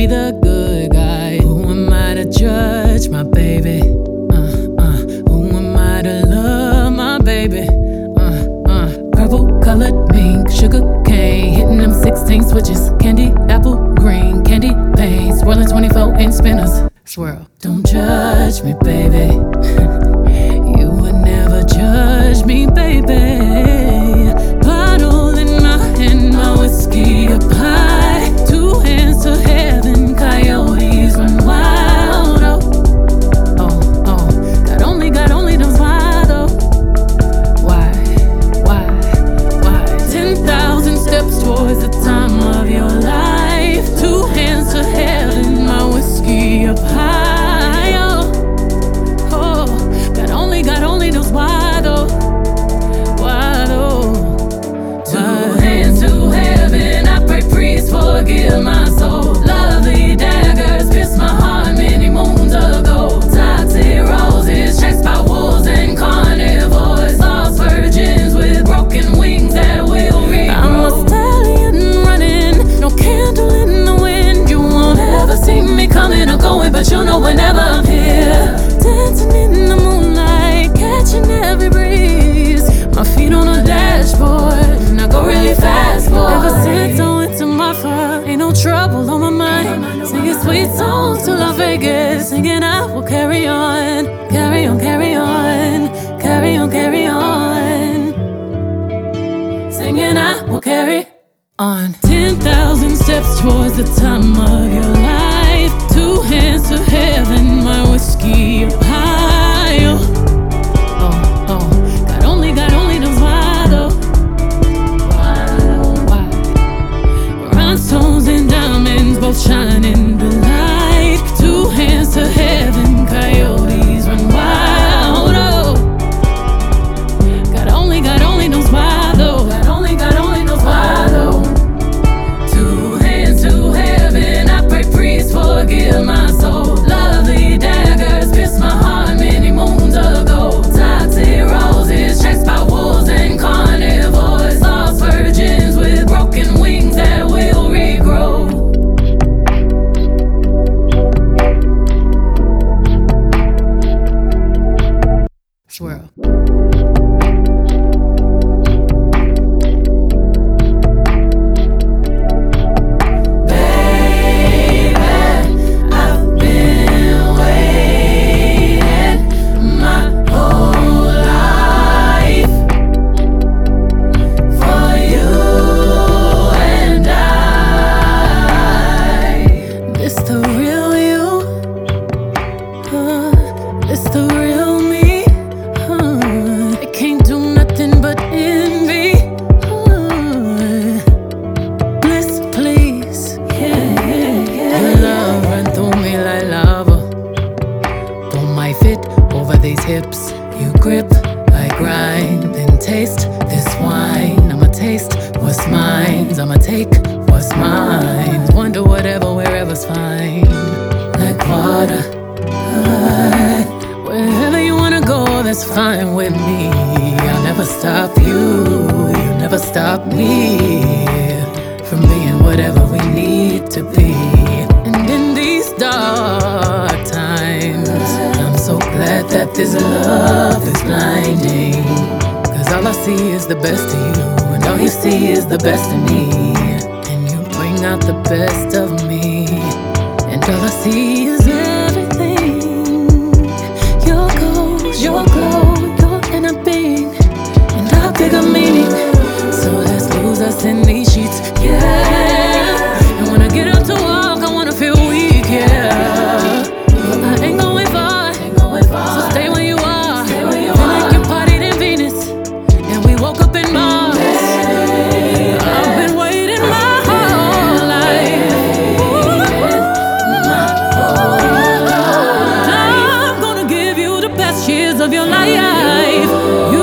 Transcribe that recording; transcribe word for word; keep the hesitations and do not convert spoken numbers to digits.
be the good guy. Who am I to judge my baby? Uh, uh, who am I to love my baby? Uh, uh, purple colored mink, sugar cane, hitting them sixteen switches, candy, apple, green, candy paint, swirling twenty-four inch spinners, swirl. Don't judge me, baby. You would never judge me, baby. Bottle in my hand, my whiskey up high, two hands to heaven, coyotes run wild. Oh, oh, oh, God only, God only knows why though. Why, why, why? Ten thousand steps towards the time of your life, two hands to heaven, my whiskey up high. Oh, oh, God only, God only knows why though. Why though? Two hands to heaven, I pray please forgive my soul. Lovely daggers pierced my heart many moons ago. Toxic roses chased by wolves and carnivores, lost virgins with broken wings that will regrow. I'm a stallion running, no candle in the wind. You won't ever see me coming or going, but you'll know whenever I'm here. Dancing in the moonlight, catching every breeze. My feet on the dashboard, and I go really fast, boy. Ever since I went to my fire, ain't no trouble on my mind. Singing sweet songs till I Vegas, singing I will carry on, carry on, carry on, carry on, carry on. Singing I will carry on. Ten thousand steps towards the time of your life, two hands to heaven, my whiskey up high. Oh, oh, God only, God only knows why though. Why, why? Rhinestones and diamonds both shine in the light. Two hands to heaven, coyotes run wild. Oh, God only, God only knows why though. God only, God only knows why though. Two hands to heaven, I pray please forgive my soul. Lovely daggers pierced my heart many moons ago. Toxic roses chased by wolves and carnivores, lost virgins with broken wings that will regrow. Swirl. It's the real you, uh, it's the real me, uh, I can't do nothing but envy, uh, bliss please, yeah, yeah, yeah. Your love run through me like lava, pull my fit over these hips, you grip, I grind, then taste this wine, I'ma taste what's mine, I'ma take what's mine, wonder whatever, wherever's fine, like water. Uh, wherever you wanna go, that's fine with me. I'll never stop you, you never stop me from being whatever we need to be. And in these dark times, I'm so glad that this love is blinding, cause all I see is the best of you, and all you see is the best of me. Bring out the best of me, and all I see is everything. Your goals, your glow, your inner being, and our bigger meaning. So let's lose us in these sheets, yeah. And when I get up to walk, I wanna feel weak, yeah. But I ain't going far, so stay where you are. Feel like you partied in Venus, and we woke up in Mars. I've been waiting my years of your life. You